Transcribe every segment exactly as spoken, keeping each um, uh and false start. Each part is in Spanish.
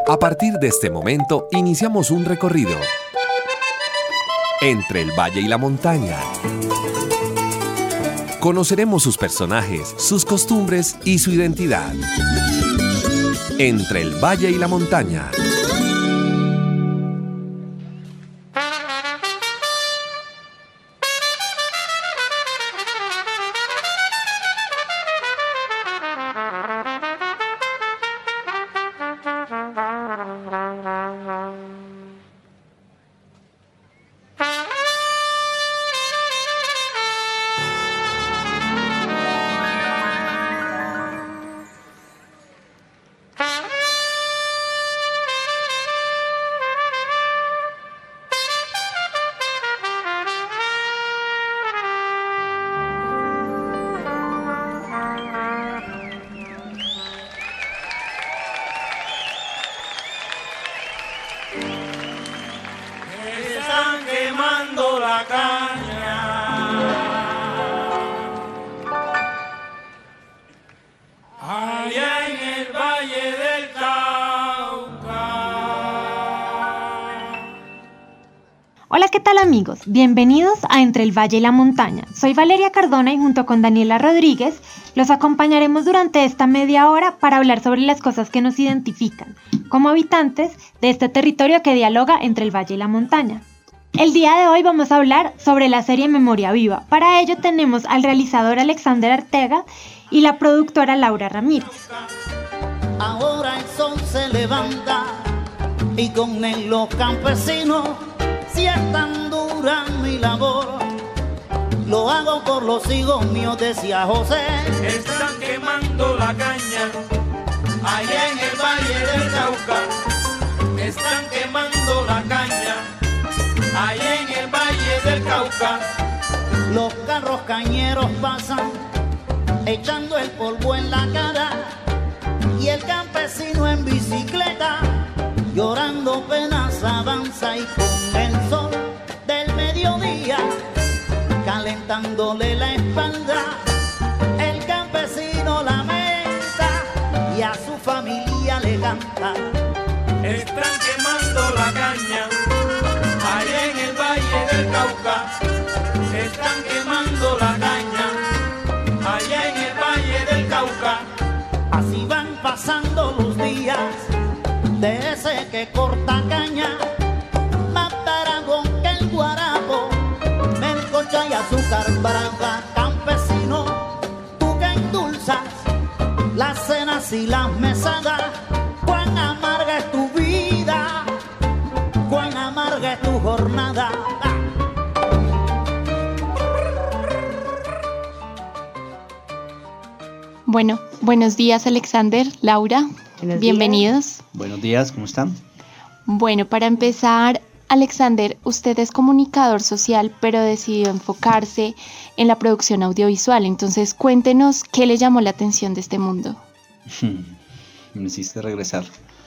A partir de este momento, iniciamos un recorrido entre el valle y la montaña. Conoceremos sus personajes, sus costumbres y su identidad. Entre el valle y la montaña. Hola, ¿qué tal amigos? Bienvenidos a Entre el Valle y la Montaña. Soy Valeria Cardona y junto con Daniela Rodríguez los acompañaremos durante esta media hora para hablar sobre las cosas que nos identifican como habitantes de este territorio que dialoga entre el valle y la montaña. El día de hoy vamos a hablar sobre la serie Memoria Viva. Para ello tenemos al realizador Alexander Artega y la productora Laura Ramírez. Ahora el sol se levanta y con él los campesinos. Si es tan dura mi labor, lo hago por los hijos míos, decía José. Están quemando la caña, allá en el valle del Cauca. Están quemando la caña, allá en el valle del Cauca. Los carros cañeros pasan, echando el polvo en la cara, y el campesino en bicicleta, llorando penas avanza y con el sol del mediodía calentándole la espalda, el campesino lamenta y a su familia le canta. Están quemando la caña, allá en el valle del Cauca. Están quemando la caña, allá en el valle del Cauca. Así van pasando los días de ese que corta caña, más taragón que el guarapo, melcocha y azúcar brava. Campesino, tú que endulzas las cenas y las mesadas, cuán amarga es tu vida, cuán amarga es tu jornada. Bueno, buenos días Alexander, Laura. Buenos Bienvenidos. Días. Buenos días, ¿cómo están? Bueno, para empezar, Alexander, usted es comunicador social, pero decidió enfocarse en la producción audiovisual. Entonces, cuéntenos qué le llamó la atención de este mundo. Me hiciste regresar.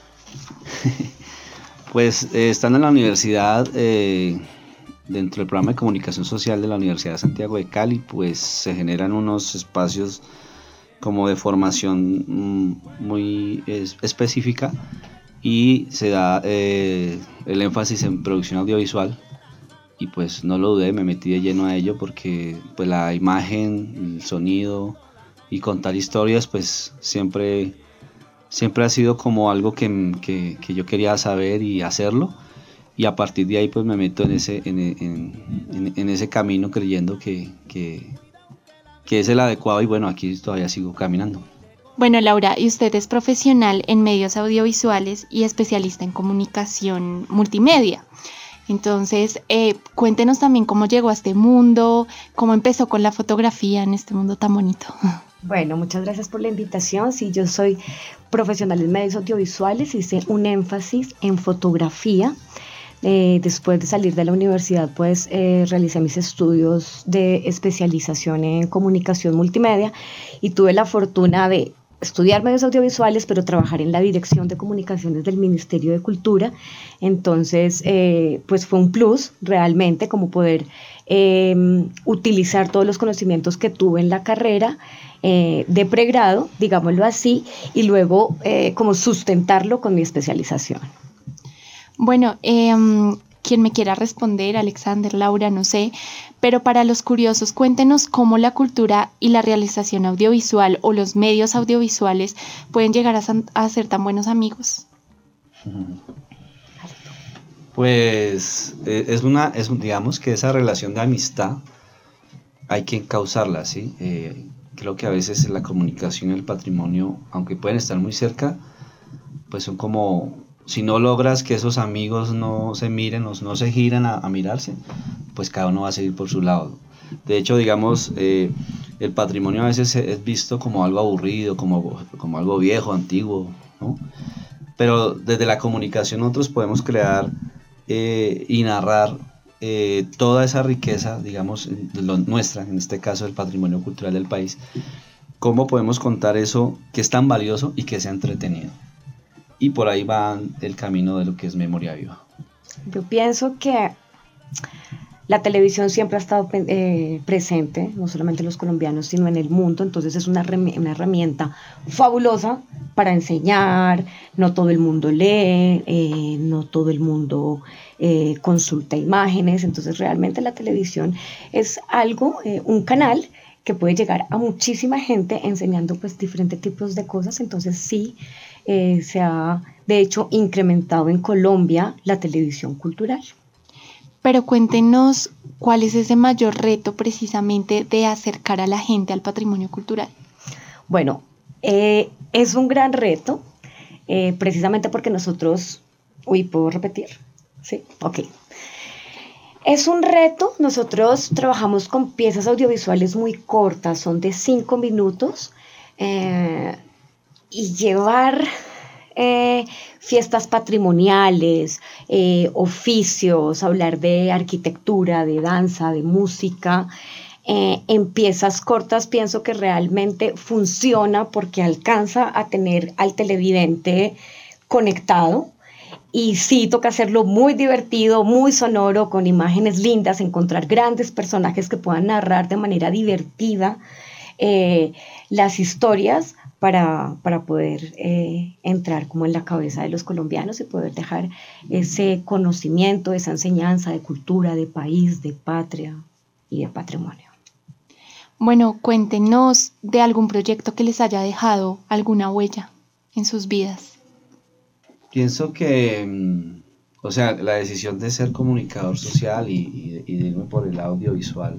Pues, eh, estando en la universidad, eh, dentro del programa de comunicación social de la Universidad de Santiago de Cali, pues se generan unos espacios como de formación muy es, específica y se da eh, el énfasis en producción audiovisual y pues no lo dudé, me metí de lleno a ello porque pues la imagen, el sonido y contar historias pues siempre, siempre ha sido como algo que, que, que yo quería saber y hacerlo, y a partir de ahí pues me meto en ese, en, en, en, en ese camino creyendo que, que que es el adecuado y bueno, aquí todavía sigo caminando. Bueno, Laura, y usted es profesional en medios audiovisuales y especialista en comunicación multimedia. Entonces, eh, cuéntenos también cómo llegó a este mundo, cómo empezó con la fotografía en este mundo tan bonito. Bueno, muchas gracias por la invitación. Sí, yo soy profesional en medios audiovisuales, hice un énfasis en fotografía. Eh, después de salir de la universidad, pues eh, realicé mis estudios de especialización en comunicación multimedia y tuve la fortuna de estudiar medios audiovisuales, pero trabajar en la Dirección de Comunicaciones del Ministerio de Cultura. Entonces, eh, pues fue un plus realmente como poder eh, utilizar todos los conocimientos que tuve en la carrera eh, de pregrado, digámoslo así, y luego eh, como sustentarlo con mi especialización. Bueno, eh, quien me quiera responder, Alexander, Laura, no sé, pero para los curiosos, cuéntenos cómo la cultura y la realización audiovisual o los medios audiovisuales pueden llegar a, san, a ser tan buenos amigos. Pues eh, es una, es un, digamos que esa relación de amistad hay que encauzarla, ¿sí? Eh, creo que a veces la comunicación y el patrimonio, aunque pueden estar muy cerca, pues son como, si no logras que esos amigos no se miren o no se giran a, a mirarse, pues cada uno va a seguir por su lado. De hecho, digamos, eh, el patrimonio a veces es visto como algo aburrido, como, como algo viejo, antiguo, ¿no? Pero desde la comunicación nosotros podemos crear eh, y narrar eh, toda esa riqueza, digamos, de lo, nuestra, en este caso el patrimonio cultural del país. ¿Cómo podemos contar eso que es tan valioso y que sea entretenido? Y por ahí va el camino de lo que es Memoria Viva. Yo pienso que la televisión siempre ha estado eh, presente, no solamente en los colombianos, sino en el mundo. Entonces es una, una herramienta fabulosa para enseñar. No todo el mundo lee, eh, no todo el mundo eh, consulta imágenes. Entonces realmente la televisión es algo, eh, un canal que puede llegar a muchísima gente enseñando pues diferentes tipos de cosas. Entonces sí, eh, se ha de hecho incrementado en Colombia la televisión cultural. Pero cuéntenos cuál es ese mayor reto precisamente de acercar a la gente al patrimonio cultural. Bueno, eh, es un gran reto, eh, precisamente porque nosotros... Uy, ¿puedo repetir? Sí, ok. Es un reto, nosotros trabajamos con piezas audiovisuales muy cortas, son de cinco minutos, eh, y llevar... Eh, fiestas patrimoniales, eh, oficios, hablar de arquitectura, de danza, de música, eh, en piezas cortas pienso que realmente funciona porque alcanza a tener al televidente conectado. Y sí, toca hacerlo muy divertido, muy sonoro, con imágenes lindas, encontrar grandes personajes que puedan narrar de manera divertida eh, las historias, Para, para poder eh, entrar como en la cabeza de los colombianos y poder dejar ese conocimiento, esa enseñanza de cultura, de país, de patria y de patrimonio. Bueno, cuéntenos de algún proyecto que les haya dejado alguna huella en sus vidas. Pienso que, o sea, la decisión de ser comunicador social y, y, y de irme por el audiovisual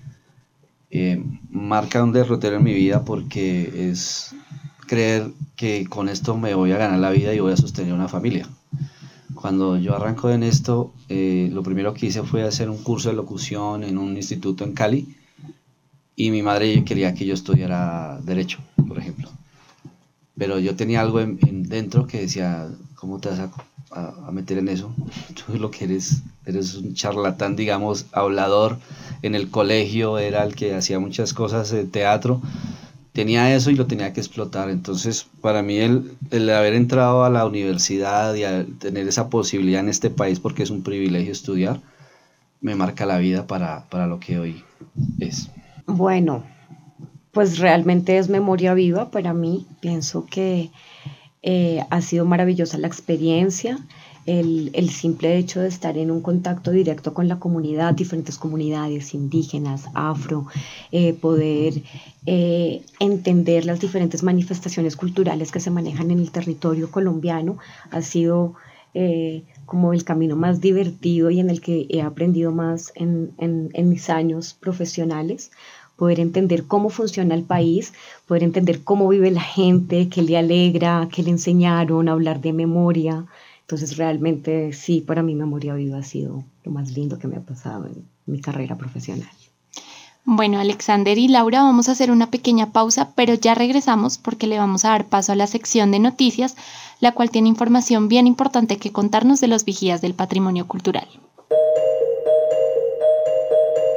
eh, marca un derrotero en mi vida porque es... creer que con esto me voy a ganar la vida y voy a sostener una familia. Cuando yo arranco en esto, eh, lo primero que hice fue hacer un curso de locución en un instituto en Cali y mi madre quería que yo estudiara Derecho, por ejemplo. Pero yo tenía algo en, en dentro que decía, ¿cómo te vas a, a, a meter en eso? Tú lo que eres, eres un charlatán, digamos, hablador. En el colegio era el que hacía muchas cosas de teatro. Tenía eso y lo tenía que explotar. Entonces, para mí el, el haber entrado a la universidad y a tener esa posibilidad en este país, porque es un privilegio estudiar, me marca la vida para, para lo que hoy es. Bueno, pues realmente es memoria viva para mí. Pienso que eh, ha sido maravillosa la experiencia. El, el simple hecho de estar en un contacto directo con la comunidad, diferentes comunidades indígenas, afro, eh, poder eh, entender las diferentes manifestaciones culturales que se manejan en el territorio colombiano, ha sido eh, como el camino más divertido y en el que he aprendido más en, en, en mis años profesionales. Poder entender cómo funciona el país, poder entender cómo vive la gente, qué le alegra, qué le enseñaron, hablar de memoria. Entonces realmente sí, para mí Memoria Viva ha sido lo más lindo que me ha pasado en mi carrera profesional. Bueno, Alexander y Laura, vamos a hacer una pequeña pausa, pero ya regresamos porque le vamos a dar paso a la sección de noticias, la cual tiene información bien importante que contarnos de los vigías del patrimonio cultural.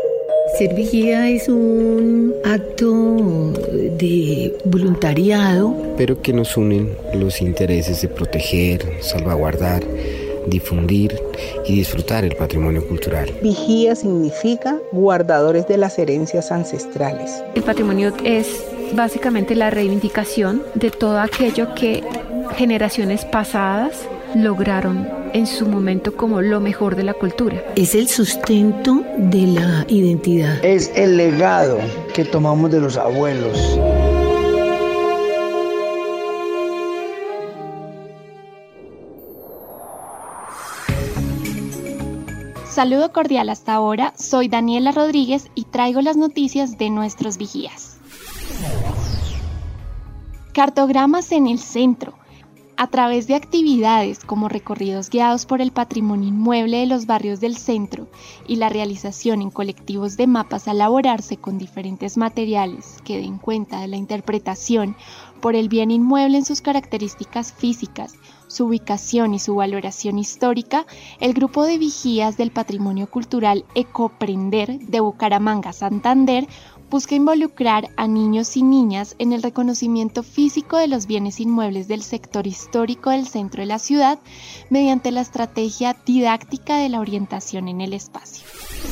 Ser vigía es un acto de voluntariado, pero que nos unen los intereses de proteger, salvaguardar, difundir y disfrutar el patrimonio cultural. Vigía significa guardadores de las herencias ancestrales. El patrimonio es básicamente la reivindicación de todo aquello que generaciones pasadas lograron en su momento como lo mejor de la cultura. Es el sustento de la identidad. Es el legado que tomamos de los abuelos. Saludo cordial hasta ahora, soy Daniela Rodríguez y traigo las noticias de nuestros vigías. Cartogramas en el centro. A través de actividades como recorridos guiados por el patrimonio inmueble de los barrios del centro y la realización en colectivos de mapas a elaborarse con diferentes materiales que den cuenta de la interpretación por el bien inmueble en sus características físicas, su ubicación y su valoración histórica, el grupo de vigías del patrimonio cultural Ecoprender de Bucaramanga, Santander, busca involucrar a niños y niñas en el reconocimiento físico de los bienes inmuebles del sector histórico del centro de la ciudad mediante la estrategia didáctica de la orientación en el espacio.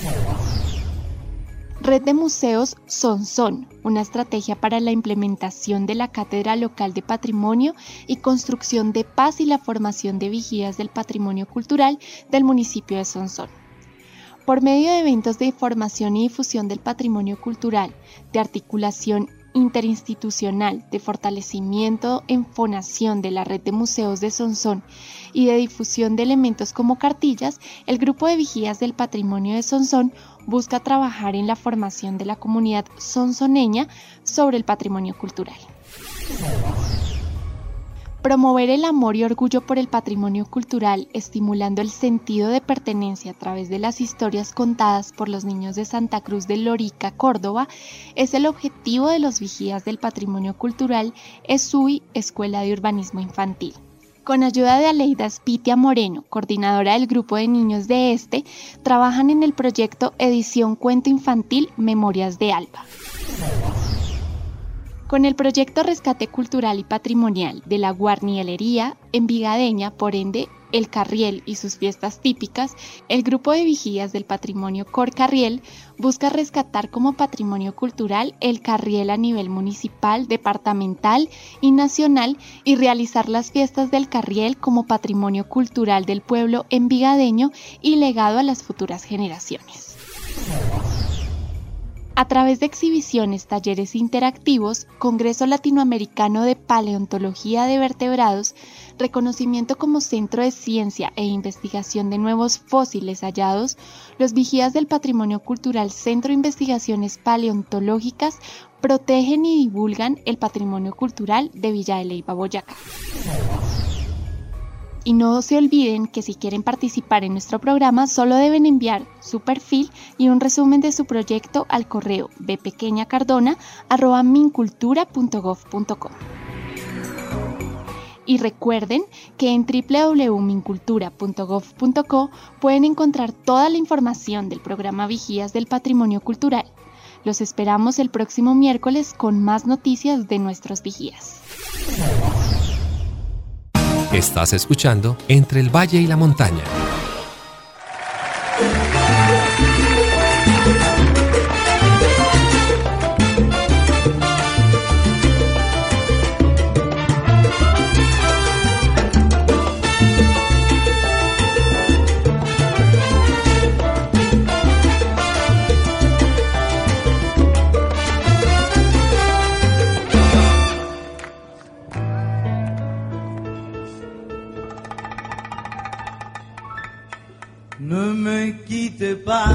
Red de Museos Sonsón, una estrategia para la implementación de la Cátedra Local de Patrimonio y construcción de paz y la formación de vigías del patrimonio cultural del municipio de Sonsón. Por medio de eventos de formación y difusión del patrimonio cultural, de articulación interinstitucional, de fortalecimiento en fonación de la red de museos de Sonsón y de difusión de elementos como cartillas, el grupo de vigías del patrimonio de Sonsón busca trabajar en la formación de la comunidad sonsoneña sobre el patrimonio cultural. Promover el amor y orgullo por el patrimonio cultural, estimulando el sentido de pertenencia a través de las historias contadas por los niños de Santa Cruz de Lorica, Córdoba, es el objetivo de los vigías del patrimonio cultural ESUI, Escuela de Urbanismo Infantil. Con ayuda de Aleida Spitia Moreno, coordinadora del grupo de niños de este, trabajan en el proyecto Edición Cuento Infantil Memorias de Alba. Con el proyecto Rescate Cultural y Patrimonial de la Guarnielería Envigadeña, por ende, El Carriel y sus fiestas típicas, el grupo de vigías del patrimonio Cor Carriel busca rescatar como patrimonio cultural el Carriel a nivel municipal, departamental y nacional y realizar las fiestas del Carriel como patrimonio cultural del pueblo envigadeño y legado a las futuras generaciones. A través de exhibiciones, talleres interactivos, Congreso Latinoamericano de Paleontología de Vertebrados, reconocimiento como centro de ciencia e investigación de nuevos fósiles hallados, los vigías del patrimonio cultural Centro de Investigaciones Paleontológicas protegen y divulgan el patrimonio cultural de Villa de Leyva, Boyacá. Y no se olviden que si quieren participar en nuestro programa solo deben enviar su perfil y un resumen de su proyecto al correo bpequeñacardona arroba mincultura punto gov punto co. Y recuerden que en doble u doble u doble u punto mincultura punto gov punto co pueden encontrar toda la información del programa Vigías del Patrimonio Cultural. Los esperamos el próximo miércoles con más noticias de nuestros vigías. Estás escuchando Entre el Valle y la Montaña. Ne me quitte pas,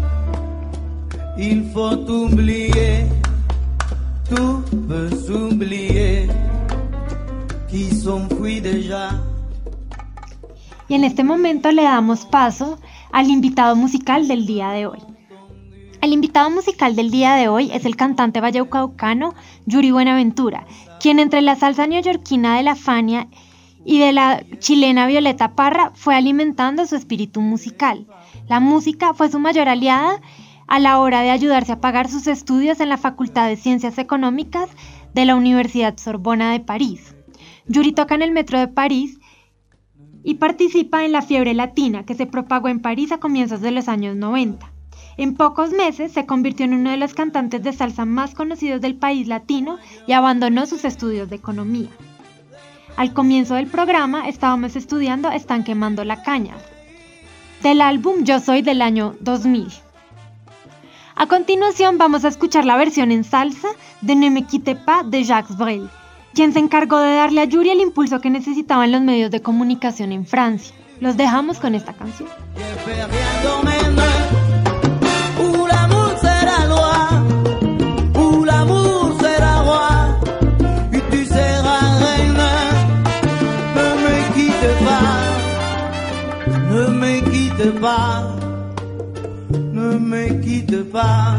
il faut oublier, tout peut s'oublier, qui s'enfuit déjà. Y en este momento le damos paso al invitado musical del día de hoy. El invitado musical del día de hoy es el cantante vallecaucano Yuri Buenaventura, quien entre la salsa neoyorquina de la Fania y de la chilena Violeta Parra fue alimentando su espíritu musical. La música fue su mayor aliada a la hora de ayudarse a pagar sus estudios en la Facultad de Ciencias Económicas de la Universidad Sorbona de París. Yuri toca en el metro de París y participa en la fiebre latina que se propagó en París a comienzos de los años noventa. En pocos meses se convirtió en uno de los cantantes de salsa más conocidos del país latino y abandonó sus estudios de economía. Al comienzo del programa estábamos estudiando Están quemando la caña, del álbum Yo Soy del año dos mil. A continuación vamos a escuchar la versión en salsa de Ne me quitte pas de Jacques Brel, quien se encargó de darle a Yuri el impulso que necesitaban los medios de comunicación en Francia. Los dejamos con esta canción. Ne me quitte pas, ne me quitte pas,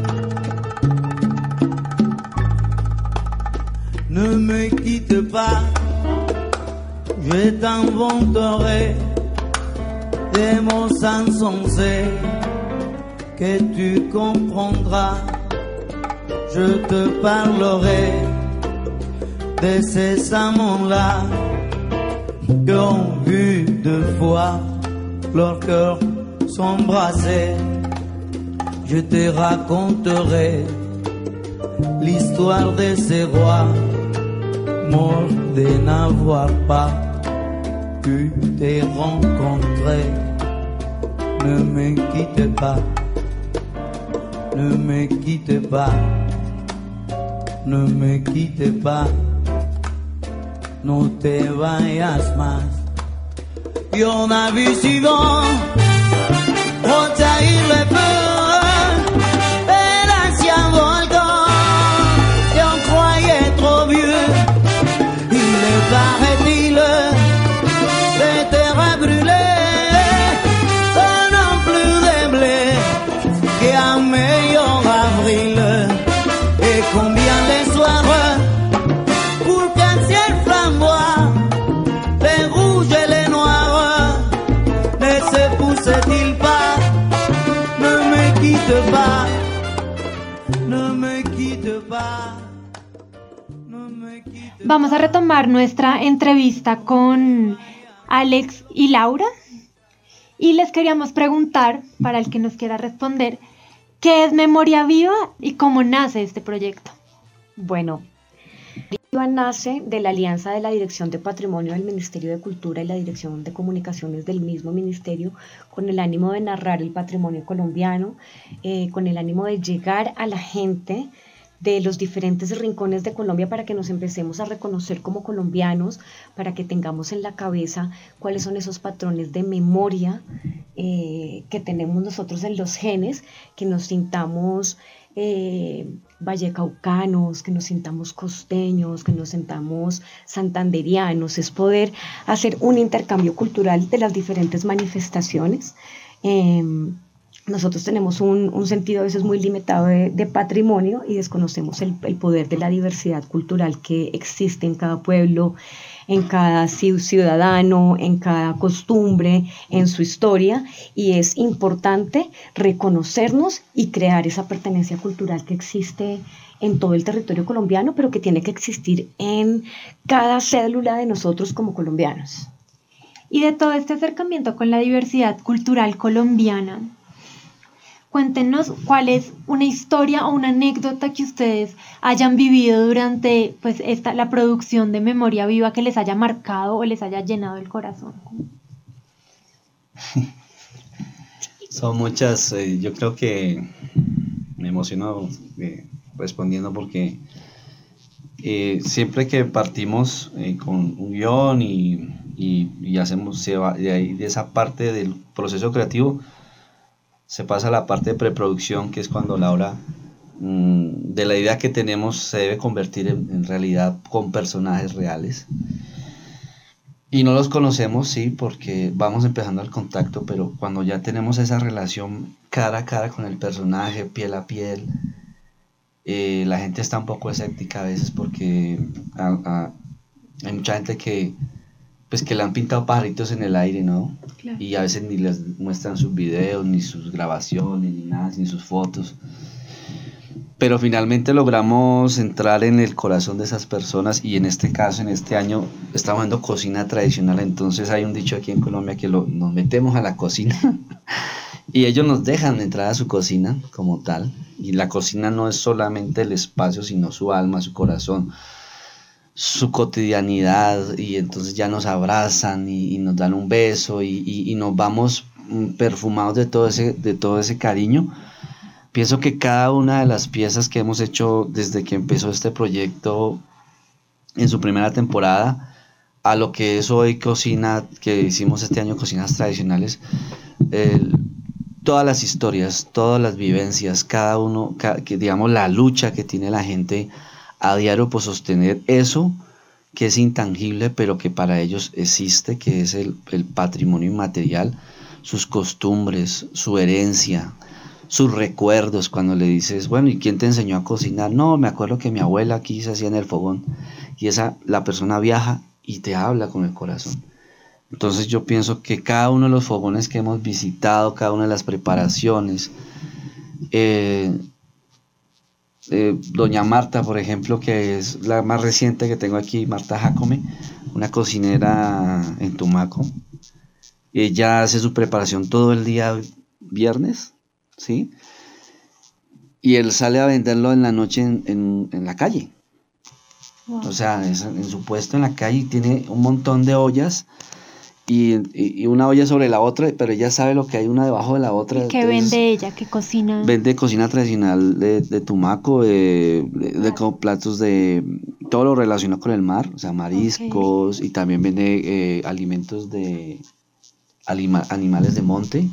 ne me quitte pas, je t'inventerai des mots insensés que tu comprendras, je te parlerai de ces amants-là qui ont vu deux fois leur cœur s'embrasser. Je te raconterai l'histoire de ces rois morts de n'avoir pas pu te rencontrer. Ne me quitte pas, ne me quitte pas, ne me quitte pas, no te vayas más. Y'en a vu souvent rejaillir le feu de l'ancien volcan et on croyait trop vieux. Il est paraît-il des terres brûlées donnant plus de blé qu'un meilleur avril. Et combien les soirs pour qu'un ciel flamboie les rouges et les noirs ne se pousse-t-il pas? Ne me quitte pas, ne me quitte pas, ne me quitte pas. Vamos a retomar nuestra entrevista con Alex y Laura y les queríamos preguntar, para el que nos quiera responder, ¿qué es Memoria Viva y cómo nace este proyecto? Bueno, Viva nace de la alianza de la Dirección de Patrimonio del Ministerio de Cultura y la Dirección de Comunicaciones del mismo ministerio, con el ánimo de narrar el patrimonio colombiano, eh, con el ánimo de llegar a la gente de los diferentes rincones de Colombia para que nos empecemos a reconocer como colombianos, para que tengamos en la cabeza cuáles son esos patrones de memoria eh, que tenemos nosotros en los genes, que nos sintamos eh, vallecaucanos, que nos sintamos costeños, que nos sintamos santanderianos. Es poder hacer un intercambio cultural de las diferentes manifestaciones. Eh, Nosotros tenemos un, un sentido a veces muy limitado de, de patrimonio y desconocemos el, el poder de la diversidad cultural que existe en cada pueblo, en cada ciudadano, en cada costumbre, en su historia, y es importante reconocernos y crear esa pertenencia cultural que existe en todo el territorio colombiano, pero que tiene que existir en cada célula de nosotros como colombianos. Y de todo este acercamiento con la diversidad cultural colombiana, cuéntenos cuál es una historia o una anécdota que ustedes hayan vivido durante pues, esta, la producción de Memoria Viva que les haya marcado o les haya llenado el corazón. Son muchas, eh, yo creo que me emociono eh, respondiendo porque eh, siempre que partimos eh, con un guión y, y, y hacemos, se va, de, ahí, de esa parte del proceso creativo, se pasa a la parte de preproducción, que es cuando Laura, mmm, de la idea que tenemos, se debe convertir en, en realidad con personajes reales. Y no los conocemos, sí, porque vamos empezando el contacto, pero cuando ya tenemos esa relación cara a cara con el personaje, piel a piel, eh, la gente está un poco escéptica a veces porque a, a, hay mucha gente que pues que le han pintado pajaritos en el aire, ¿no? Claro. Y a veces ni les muestran sus videos, ni sus grabaciones, ni nada, ni sus fotos. Pero finalmente logramos entrar en el corazón de esas personas y en este caso, en este año, estamos haciendo cocina tradicional. Entonces hay un dicho aquí en Colombia que lo, nos metemos a la cocina y ellos nos dejan entrar a su cocina como tal. Y la cocina no es solamente el espacio, sino su alma, su corazón, su cotidianidad, y entonces ya nos abrazan y, y nos dan un beso y, y, y nos vamos perfumados de todo ese, de todo ese cariño. Pienso que cada una de las piezas que hemos hecho desde que empezó este proyecto en su primera temporada a lo que es hoy cocina, que hicimos este año, cocinas tradicionales, eh, todas las historias, todas las vivencias, cada uno, ca- que digamos la lucha que tiene la gente a diario por sostener eso que es intangible pero que para ellos existe, que es el, el patrimonio inmaterial, sus costumbres, su herencia, sus recuerdos. Cuando le dices, bueno, ¿y quién te enseñó a cocinar? No, me acuerdo que mi abuela aquí se hacía en el fogón, y esa, la persona viaja y te habla con el corazón. Entonces yo pienso que cada uno de los fogones que hemos visitado, cada una de las preparaciones, eh, eh, doña Marta, por ejemplo, que es la más reciente que tengo aquí, Marta Jacome, una cocinera en Tumaco, ella hace su preparación todo el día viernes, ¿sí? Y él sale a venderlo en la noche en, en, en la calle. Wow. O sea, es en su puesto en la calle, tiene un montón de ollas y, y, y una olla sobre la otra, pero ella sabe lo que hay una debajo de la otra. ¿Qué vende ella? ¿Qué cocina? Vende cocina tradicional de, de Tumaco, de, de, de, de platos de todo lo relacionado con el mar, o sea, mariscos, okay. Y también vende eh, alimentos de anima, animales de monte.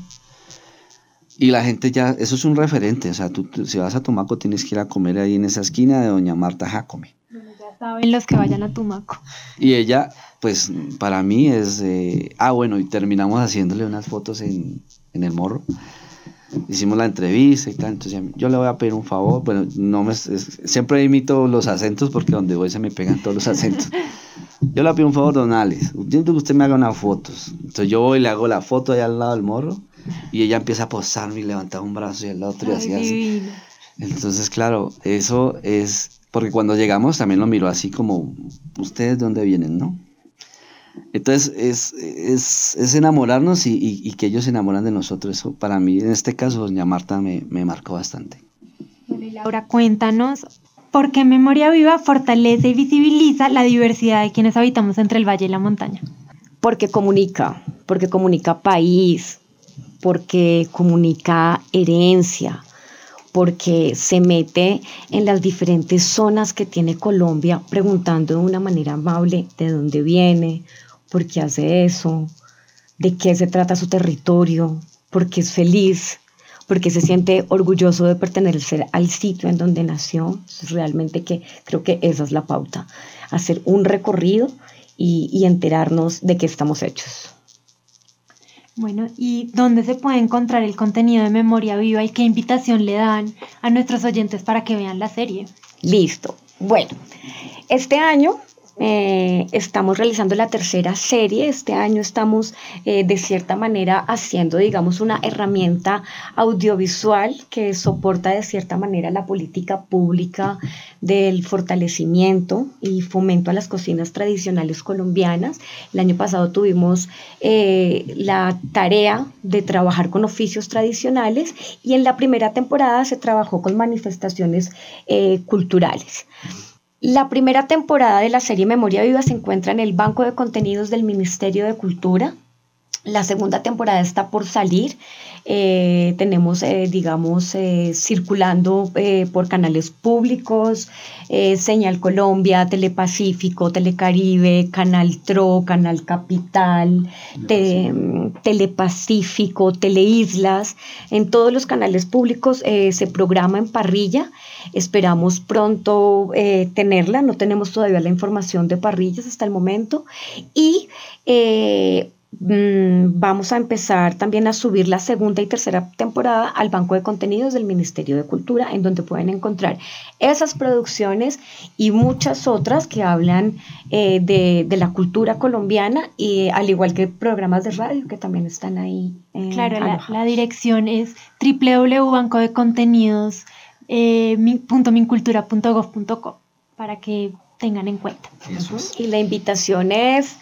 Y la gente ya, eso es un referente, o sea, tú, tú si vas a Tumaco tienes que ir a comer ahí en esa esquina de doña Marta Jacome. Bueno, ya saben los que vayan a Tumaco. Y ella, pues, para mí es, eh, ah, bueno, y terminamos haciéndole unas fotos en, en el Morro. Hicimos la entrevista y tal, entonces yo le voy a pedir un favor, bueno, no me, es, siempre imito los acentos porque donde voy se me pegan todos los acentos. Yo le pido un favor, don Alex, quiero que usted me haga unas fotos. Entonces yo voy y le hago la foto allá al lado del Morro. Y ella empieza a posarme y levantar un brazo y el otro y así, así. Entonces, claro, eso es... Porque cuando llegamos también lo miró así como, ¿ustedes de dónde vienen, no? Entonces, es, es, es enamorarnos y, y, y que ellos se enamoran de nosotros. Eso para mí, en este caso, doña Marta me, me marcó bastante. Bueno, y Laura, cuéntanos, ¿por qué Memoria Viva fortalece y visibiliza la diversidad de quienes habitamos entre el valle y la montaña? Porque comunica, porque comunica país, porque comunica herencia, porque se mete en las diferentes zonas que tiene Colombia, preguntando de una manera amable de dónde viene, por qué hace eso, de qué se trata su territorio, por qué es feliz, por qué se siente orgulloso de pertenecer al sitio en donde nació. Realmente que creo que esa es la pauta, hacer un recorrido y, y enterarnos de qué estamos hechos. Bueno, ¿y dónde se puede encontrar el contenido de Memoria Viva y qué invitación le dan a nuestros oyentes para que vean la serie? Listo. Bueno, este año eh, estamos realizando la tercera serie. Este año estamos eh, de cierta manera haciendo, digamos, una herramienta audiovisual que soporta de cierta manera la política pública del fortalecimiento y fomento a las cocinas tradicionales colombianas. El año pasado tuvimos eh, la tarea de trabajar con oficios tradicionales y en la primera temporada se trabajó con manifestaciones eh, culturales. La primera temporada de la serie Memoria Viva se encuentra en el Banco de Contenidos del Ministerio de Cultura. La segunda temporada está por salir. Eh, tenemos, eh, digamos, eh, circulando eh, por canales públicos, eh, Señal Colombia, Telepacífico, Telecaribe, Canal Tro, Canal Capital, te, Telepacífico, Teleislas. En todos los canales públicos eh, se programa en parrilla. Esperamos pronto eh, tenerla. No tenemos todavía la información de parrillas hasta el momento. Y... Eh, vamos a empezar también a subir la segunda y tercera temporada al banco de contenidos del Ministerio de Cultura, en donde pueden encontrar esas producciones y muchas otras que hablan eh, de, de la cultura colombiana, y al igual que programas de radio que también están ahí. Eh, claro, la, la dirección es doble u doble u doble u punto banco de contenidos punto mincultura punto gov punto co para que tengan en cuenta. Eso es. Y la invitación es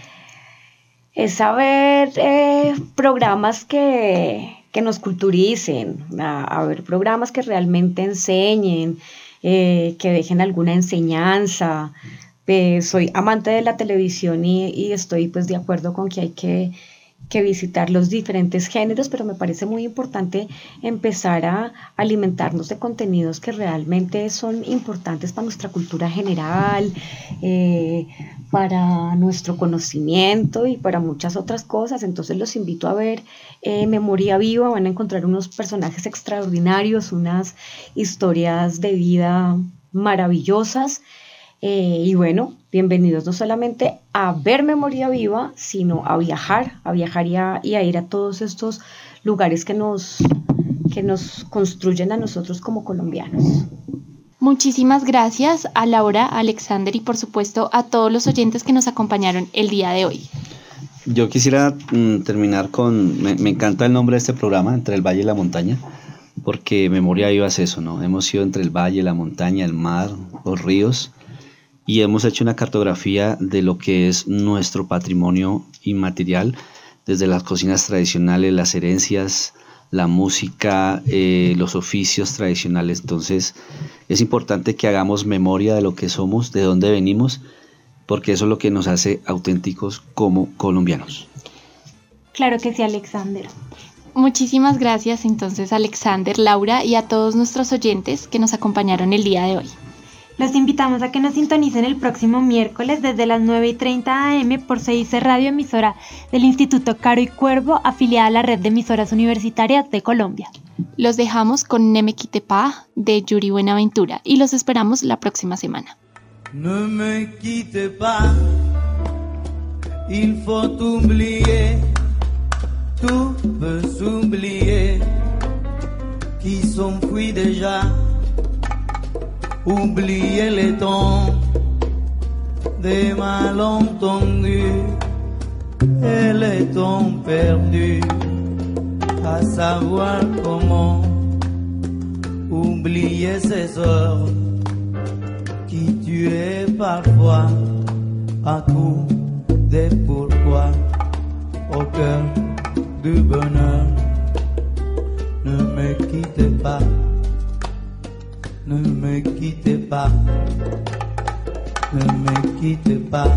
es a ver eh, programas que, que nos culturicen, a, a ver programas que realmente enseñen, eh, que dejen alguna enseñanza. Eh, soy amante de la televisión y, y estoy pues de acuerdo con que hay que, que visitar los diferentes géneros, pero me parece muy importante empezar a alimentarnos de contenidos que realmente son importantes para nuestra cultura general, eh, para nuestro conocimiento y para muchas otras cosas. Entonces los invito a ver eh, Memoria Viva. Van a encontrar unos personajes extraordinarios, unas historias de vida maravillosas. Eh, y bueno, bienvenidos no solamente a ver Memoria Viva, sino a viajar, a viajar y a, y a ir a todos estos lugares que nos, que nos construyen a nosotros como colombianos. Muchísimas gracias a Laura, a Alexander y por supuesto a todos los oyentes que nos acompañaron el día de hoy. Yo quisiera mm, terminar con, me, me encanta el nombre de este programa, Entre el Valle y la Montaña, porque Memoria Viva es eso, ¿no? Hemos ido entre el valle, la montaña, el mar, los ríos, y hemos hecho una cartografía de lo que es nuestro patrimonio inmaterial, desde las cocinas tradicionales, las herencias, la música, eh, los oficios tradicionales. Entonces es importante que hagamos memoria de lo que somos, de dónde venimos, porque eso es lo que nos hace auténticos como colombianos. Claro que sí, Alexander. Muchísimas gracias entonces, Alexander, Laura y a todos nuestros oyentes que nos acompañaron el día de hoy. Los invitamos a que nos sintonicen el próximo miércoles desde las nueve y treinta a eme por C I C Radio, emisora del Instituto Caro y Cuervo, afiliada a la red de emisoras universitarias de Colombia. Los dejamos con Ne me quitte pas de Yuri Buenaventura y los esperamos la próxima semana. Ne me quitte pas, il faut oublier, tout peut s'oublier, qui s'enfuit déjà. Oubliez les temps des malentendus et les temps perdus, à savoir comment oublier ces heures qui tuaient parfois à coup de pourquoi au cœur du bonheur. Ne me quittez pas, ne me quittez pas, ne me quittez pas,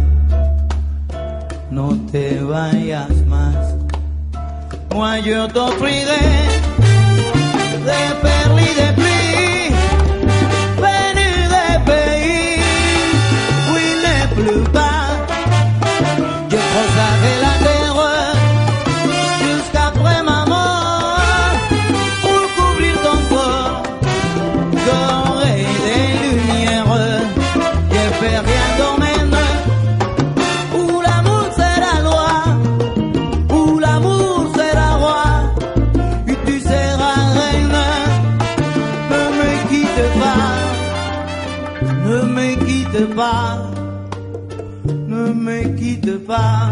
no te vayas más. Moi je t'offrirai des perles et des pluies venues des pays où il ne pleut pas. Je creuserai la terre jusqu'après ma mort pour couvrir ton corps d'or et de lumière. Je fais rien domaine où l'amour sera loi, où l'amour sera roi, et tu seras reine. Ne me quitte pas, ne me quitte pas, ne me quitte pas,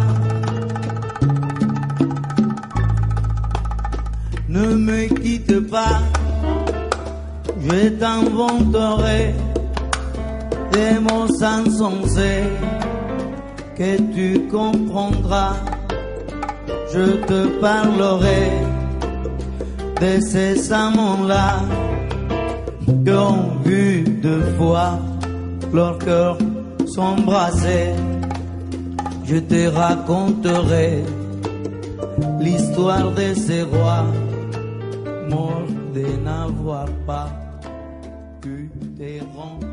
ne me quitte pas. Je t'inventerai des mots insensés que tu comprendras. Je te parlerai de ces amants-là qui ont vu deux fois leur cœur s'embrasser. Je te raconterai l'histoire de ces rois morts de n'avoir pas pu te rendre.